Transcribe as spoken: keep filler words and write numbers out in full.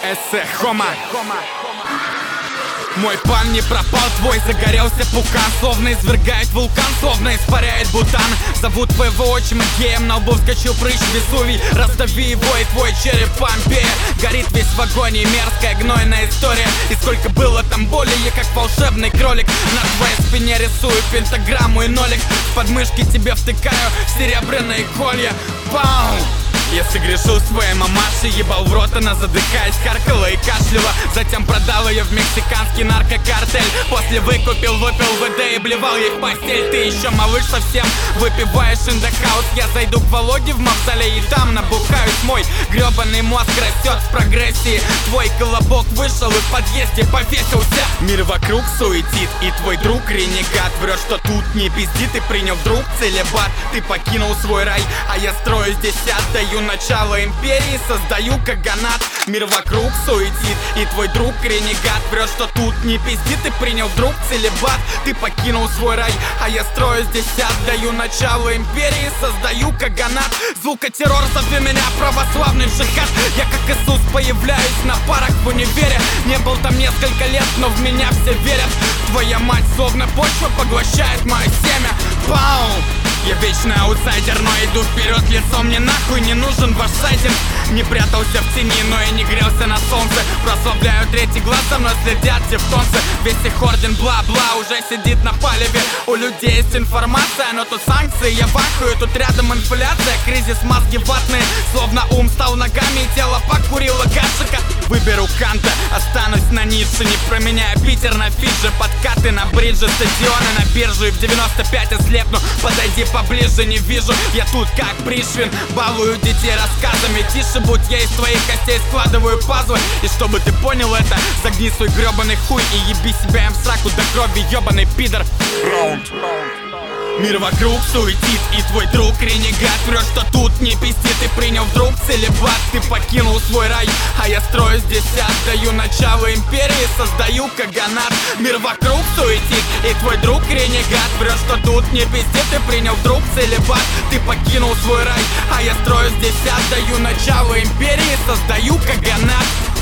Эссе Хома. Мой план не пропал, твой загорелся пукан. Словно извергает вулкан, словно испаряет Бутан. Зовут твоего отчима геем, на лбу вскочил прыщ Везувий. Раздави его, и твой череп Помпея. Горит весь в агонии, мерзкая гнойная история. И сколько было там боли, я как волшебный кролик. На твоей спине рисую пентаграмму и нолик. В подмышки тебе втыкаю серебряные колья. Пау! Я согрешил своей мамашей, ебал в рот, она задыхаясь, каркала и кашляла. Затем продал ее в мексиканский наркокартель. После выкупил, выпил ВД и блевал ей в постель. Ты еще малыш совсем, выпиваешь in the house. Я зайду к Володе в мавзолей и там набухаюсь. Мой гребаный мозг растет в прогрессии. Твой колобок вышел и в подъезде повесился. Мир вокруг суетит, и твой друг ренегат врет, что тут не пизди, ты принял вдруг целебат. Ты покинул свой рай, а я строю здесь ад. Даю начало империи, создаю каганат. Мир вокруг суетит, и твой друг ренегат врет, что тут не пизди, ты принял вдруг целебат. Ты покинул свой рай, а я строю здесь ад. Даю начало империи, создаю каганат. Звукотеррор, зови меня православный джихад. Я как Иисус появляюсь на парах в универе. Не был там несколько лет, но в меня все верят. Твоя мать словно почва поглощает мое семя. Пау! Я вечный аутсайдер, но иду вперед лицом. Мне нахуй не нужен ваш сайтинг. Не прятался в тени, но и не грелся на солнце. Прославляю третий глаз, со мной следят тевтонцы. Весь их орден бла-бла уже сидит на палеве. У людей есть информация, но тут санкции. Я бахаю, тут рядом инфляция. Кризис, мозги ватные, словно ум стал ногами и тело покурило гашика. Выберу Канта, останусь на Ницше. Не променяю Питер на Фиджи. Подкаты на бридже, стадионы на бирже. И в девяносто пять ослепну, подойди поближе, не вижу. Я тут как Пришвин, балую детей рассказами. Тише будь, я из твоих костей складываю пазлы. И чтобы ты понял это, загни свой гребаный хуй и еби себя им в сраку до крови, ебаный пидор. Раунд. Мир вокруг суетит, и твой друг ренегат врет, что тут не пизди, ты принял вдруг целебат. Ты покинул свой рай, а я строю здесь ад. Даю начало империи, создаю каганат. Мир вокруг суетит, и твой друг ренегат врет, что тут не пизди, ты принял вдруг целебат. Ты покинул свой рай, а я строю здесь ад. Даю начало империи, создаю каганат.